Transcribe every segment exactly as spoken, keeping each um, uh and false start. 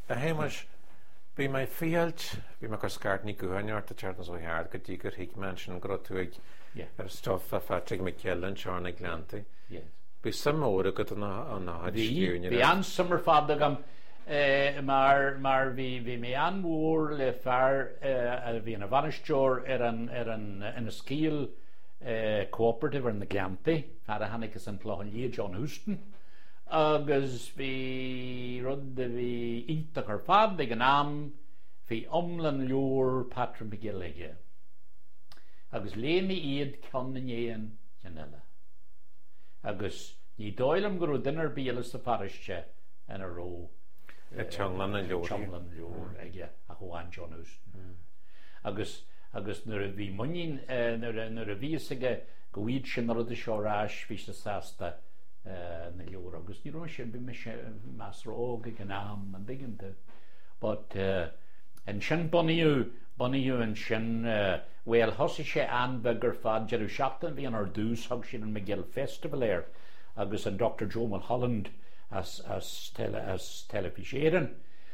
A héimeis bhí mé fialt, bhí me go scartní gohainart a teart as bhheard go dtí gur hiic man sin grotúig ar stof a Patrick McKellen seánna glánta. Bhí samóra go an náid sciúne. Bhí an samar fad agam mar mar bhí bhí mé anmhór le fear a bhí an bhanisteoir ar an ar an in a scíal cooperative ar na glánta fear a hanig is an pláin lí John Houston. Agus bhí rud a bhí ítach ar fad ag an am bhí omlan leor Patrick McGill aige. Agus léimi iad ceann na éan ceanile. Agus ní dóilm gur dunar bíal sa fariste in a ró. Teanglan na leor. Teanglan leor aige a chuáin John Houston. Agus agus nuair a bhí muín nuair a bhí aige go bhíad sin rud a seórás bhí sa sásta na leor agus ní roi sin bhí me más róg ag an am an diggante. But an sin buníú buníú an sin bhfuil thosa sé anbeh gur fad jeú seachtain bhí an ar dús thug sin an McGill Festival air agus an Doctor Joe Mulholland as as tele as telefiséan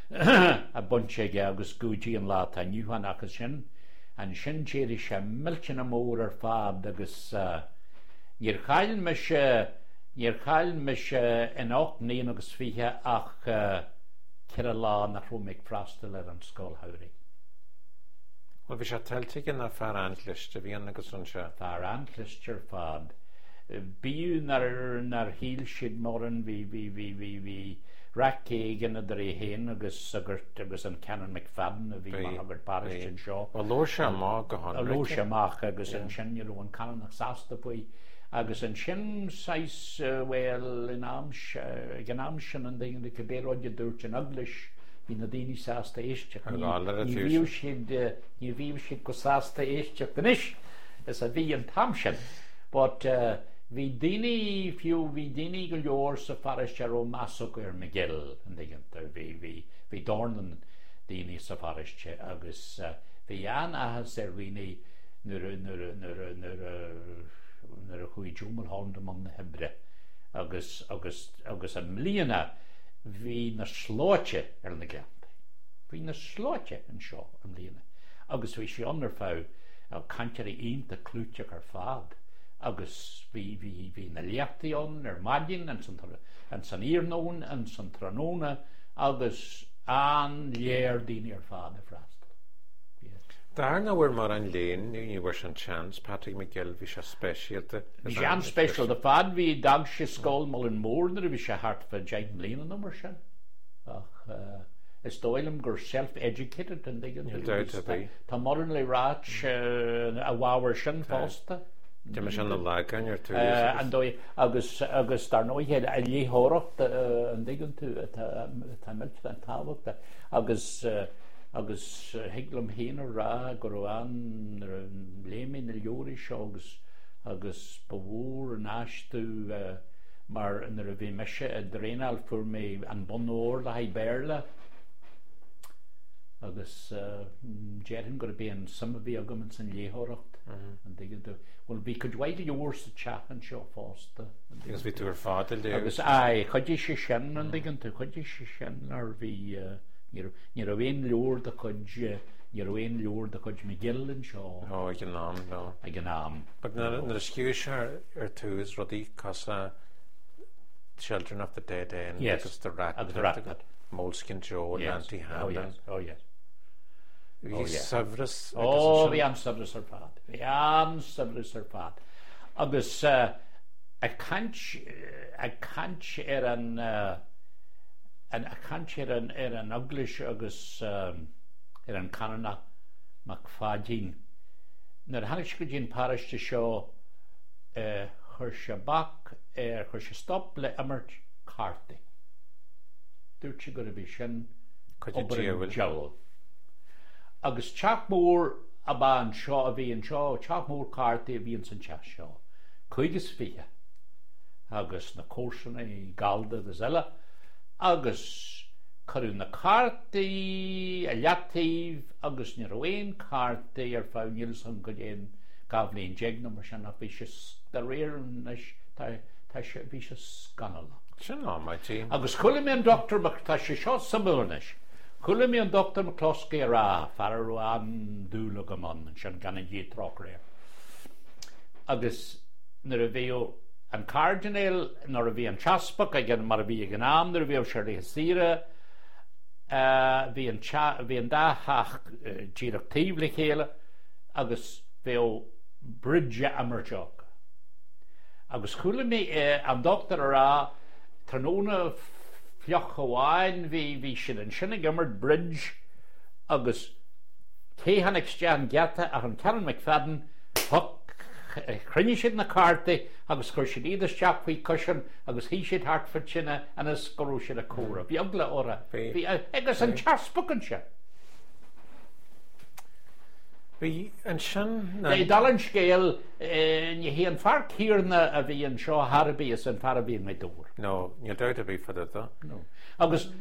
a bunse ige agus gúdí an lá a nniuhan agus sin an sin jéidir sé miltin a mór ar fad agus níor chail me se níor chail me se in ácht níon agus fithe ach ceir a lá nach rúmig freastal ar an scóilthirí. Well, bhí sé tiltte na fear ancliste bhí agus an se fear anclistear fad. Bíú nar híl siad moran bhí bhí bhí bhí bhí racéigen a dar é héin agus agurt agus an Canon McFadden a bhí agurt Paris sin seo. Well, lór sé amach go hon. Lór sé amach agus an sin you know an Canon nach sásta puoi agus an sin sais well in amsh gan amshin an ding de kebéróide dúirt an aglis hí na daoine sásta éiste. Ní bhíú siad ní bhíú siad go sásta éiste ganis is a bhí an tamsin. But bhí daoine fiú bhí daoine go leor sa fariste ó measach ar McGill an digganta bhí bhí bhí dornan daoine sa fariste agus bhí an ahas ar riine nuair nuair nuair nuair a chuí Joe Mulholland among na Hebre agus agus agus an mlíana bhí na sláite ar na glánta. Bhí na sláite an seo an mlíana agus bhí sé anar fá a cantear ionta clúteach ar fad agus bhí bhí bhí na leachtaíon ar maidin an san an san íarnón an san tróna agus an léir daoine ar fad a freastal. Dar na bhfuair mar an léin ní bhfuair an chance Patrick McGill bhí sé speisialta. Bhí sé an speisial de fad bhí dag sé scóil mal an mórnar a bhí sé hart fa deag mlíana nó mar sin. Ach is dóilm gur self-educated an diggin. Tá moran le ráit a bháhar sin fásta. Tá me sin na lágan ar tú. An dói agus agus dar nóhéad a léthóracht an diggin tú tá milt an tábhachta agus agus higlam héana rá gur an léimi na leorí seo agus agus bhór an áistú mar nar a bhí meise a dréanal fuair mé an bonóir le haid béirle agus déirhin gur bhí an sama bhí agam san léthóracht an diggin tú. Well, bhí chud bhaid leor sa teachan seo fásta. Agus bhí tú ar fád le. Agus ai chuidí sé sin an diggin tú chuidí sé sin ar bhí ní a bhéon leor de chuid ní a bhéon leor de chuid McGill an seo. Ó ag an nám nó. Ag an nám. But nar a sciúis ar tús rodí casa Children of the Dead End agus the Rat Moleskin Joe Nanty Hamlin. Oh yes. Bhí sabras. Ó bhí an sabras ar fad. Bhí an sabras ar fad. Agus a cant a cant ar an an a cant ar an ar an English agus ar an Canana McFadden. Nar hanig go dín pariste seo chuir se bach ar chuir se stop le immert carta. Dúirt se go a bhí sin obair jowl. Agus teach mór a ban seo a bhí an seo teach mór carta a bhíon san teach seo. Chuigus fithe agus na cósanna i galda de zile agus chuú na cartaí a leatíh agus ní roiin cartaí ar fáinil san go déon gabhlíon jeagna mar sin a bhí se de réir tá se bhí se scanala. Sin á mai tí. Agus chuile mé an doctor tá se seo samúneis Chula mi an doctor McCloskey ra, farar an dúla go man, sin gan a dí troch ré. Agus nar a bhío an cardinal, nar a bhí an chaspach, a gan mar a bhí gan am, nar a bhío Shirley Hasira, bhí an bhí an dáthach díach tíbli chéile, agus bhío bridge amarteach. Agus chula mi an doctor ra, tróna fioch hawain vi vi sin an sinna gimmert bridge agus cé hannig stean gata ach an Karen McFadden hoc chrinne siad na carte agus chuir siad iad isteach faoi cushion agus hí siad Hartford sinna agus scorú siad a córa. Bhí agla ora. Bhí agus an charspachan se. Bhí an sin... Bhí dal an scéal ní hí an far cíarna a bhí an seo Harabí is an Farabí mé dúr. No, níl dóid a bhí fad atá. No. Agus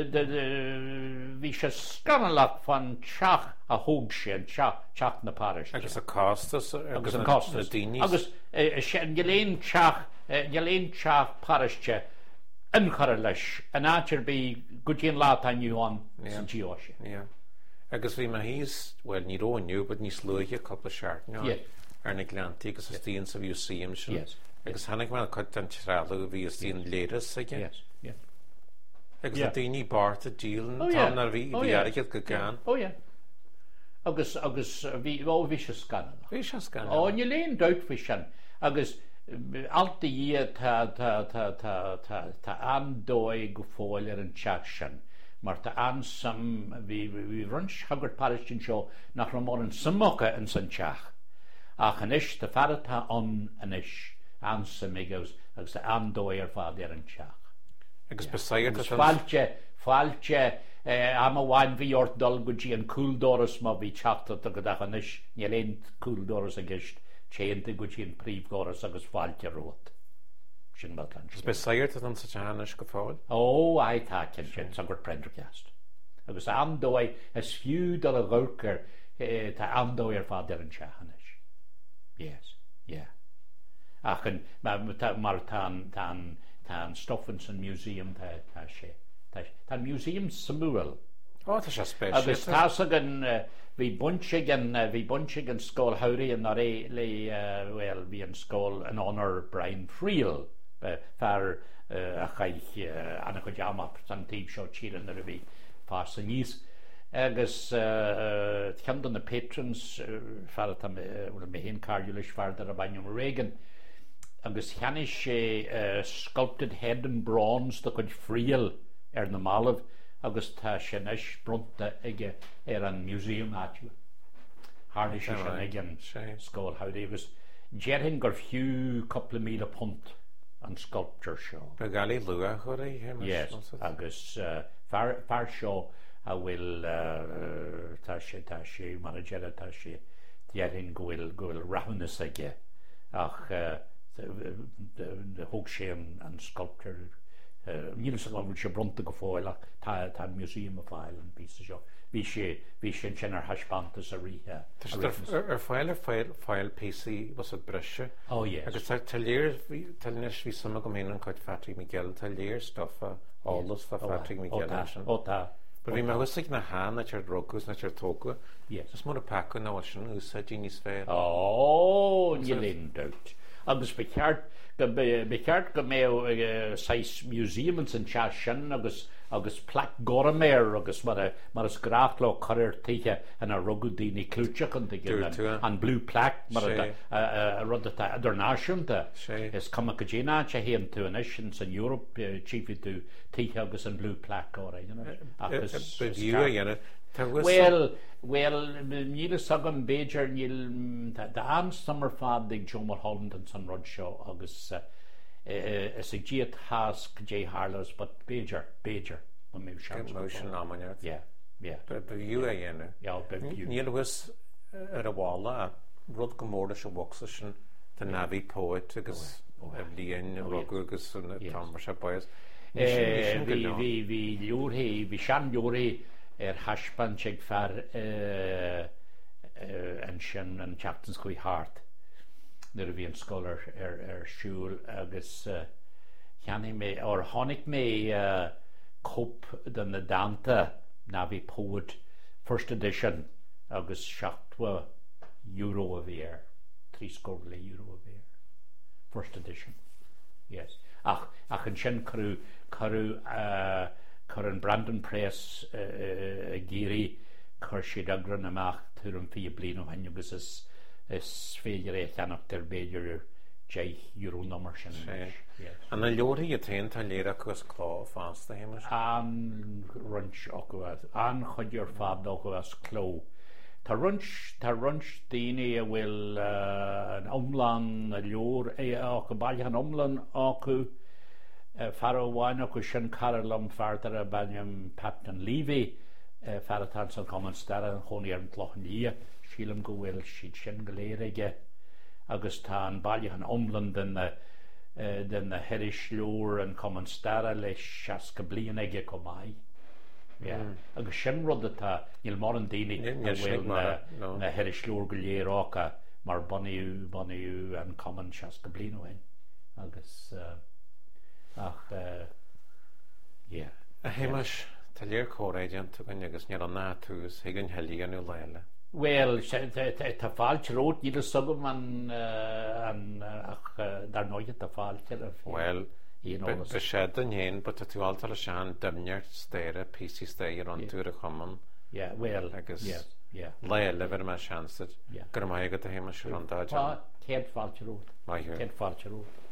bhí sé scanalach fan teach a thug sé an teach na páris. Agus a costas agus an costas. Na daoine. Agus an geléon teach geléon teach páiste an chara leis an áitir bí go dtíon lá aniu an san tío sé. Yeah. Agus bhí ma híos, well, ní róniu, but ní slúige coppla seart, no? Yeah. Ar na glantí, agus is tíon sa bhíu síam sin. Yes. Agus hannig man chuid an trálú bhí is tíon léras aige. Yes, yeah. Agus a daoine bart a dílan, Oh, yeah. tá na bhí bhíarigad go gan. Oh, yeah. Agus, agus, bhí, ó, bhí sé scanalach. Bhí sé scanalach. Ó, ní léon dóid fao sin. Agus, alta dhé tá, tá, tá, tá, tá, tá andói go fáil ar an teach sin. Mar tá ansam, bhí runs hagart paristin seo nach ramór an samocha an san teach. Ach an ish, tá faratá an an ish, ansam agus, agus tá andói ar fád ar an teach. Agus besaigir Agus fáilte, fáilte, am a bhain bhí ort dul go dtí an cúldóras má bhí teachta go dach an ish, ní léon cúldóras a gist, chéanta go dtí an príomhgóras agus fáilte rót. Sin bad an. Agus besaigir an sa tehannis go fáil? Ó, ai tá cin sin, san gur Prendergast. Agus andói, is fiú dal a ghulcar, tá andói ar fád ar an tehannis. Yes, yeah. Ach, mar tá Stophenson Museum tá sé. Tá Museum Samuel. Ó, tá sé spéisial. Agus tá sagan, bhí bunse gan, bhí bunse gan scóil haurí an ar é le, well, bhí an scóil an honor Brian Friel, far a chaich anna go deamap san tíb seo tíran ar a bhí fás a níos. Agus ceann na patrons far a mé hén cardiulis far ar a bainum Reagan. Agus cheannis sé sculpted head and bronze da chud Friel ar na málamh agus tá sin is brunta ige ar an museum áitiú. Harni sé sin ige an scóil haurí agus jerin gur fiú couple míle punt an sculpture seo. Be galí lua chuirí? Yes, agus far seo a bhfuil tá sé tá sé mar a jeire tá sé jerin gohfuil gohfuil rahannas ige ach thug sé an sculpture níl sa glámhúil sé brunta go fáil ach tá museum a fáil an pí seo. Bhí sé bhí sin sin ar haispantas a ríthe. Ar fáil ar fáil P C was a brise. Oh, yes. Agus tá léir talnis bhí sama go méan chuid Patrick Miguel, tá léir stoffa álas fa Patrick Miguel sin. Ó tá. But bhí me husaigh na hán na teir drogus na teir tóga. Yes. Is mór a pacu na sin úsa dí níos fér. Ó, ní léon dóit. Agus becheart becheart go mé seis museums an te sin agus agus plac goraméir agus mar mar is grafló choir títhe an a rugudíní clúteach an an blue plaque mar rud idirnáisiúnta is cum go déna te héan tú an is san Europe chiefí tú títhe agus an blue plaque ó agus dhéanana. Well, well, níl sagam Beiger níl da an summer fad ag Joe Mulholland and Sun Rod Show agus is a giat hask J Harlows but Beiger Beiger when me motion nominate. Yeah, yeah. But but you again. Yeah, but you. Níl was ar a walla rud gomórda se boxation the Navi poet agus líon rogus an Tom se boys. Eh, vi vi vi Júrhi, vi Shan Júrhi er haspan seg far an sin an Chaptans Cui Hart there vi an scholar er er siúl agus cheannig mé or honnig mé cop den na danta na bhí pód first edition agus seachtwa euro a bhír, trí scór le euro a bhír. First edition, yes. Ach, ach an sin carú, carú, uh, car an Brandon Press uh, uh, géirí chur siad agran amach tuair an fí blian ó hain agus is, is féidir é cheannach der béidir J euro nummer sin. Yes. An na leorí a taon tá léir agus clá fásta héimeis? An runch acuad, an chuidir fad acuad cló. Tá runch, tá runch daoine a bhfuil uh, an omlan a leor é acu bailach an omlan acu uh, far óháin acu sin carlam fartar a baillam Patton Levy uh, faratan san common star an choní ar an tlochan lí sílam go bhfuil siad sin go léirige agus tá an bailach an omlan den na uh, den na heiris leor an common star leis seas go blian aige go mai. Yeah. Mm. Agus sin rud atá níl mar an daoine a bhfuil na, na heiris leor go léireacha mar baniú baniú an common seas go blian óhain agus uh, ach uh, yeah. A héimeis tá léir córéideant tugann agus níor an nátús higann helí an ú leile. Well, tá fáilte rót níl sugam an an ach dar nóide tá fáilte a well Be shed an hén, but a tú altar a sean dymneart stéire, písí stéir an túr a chumman. Yeah, well, agus yeah, yeah. Leile ver me seansad. Gur mai agad a héimeis an dáid. Tá, téad fáilte rót. Mai hiúr. Téad fáilte rót.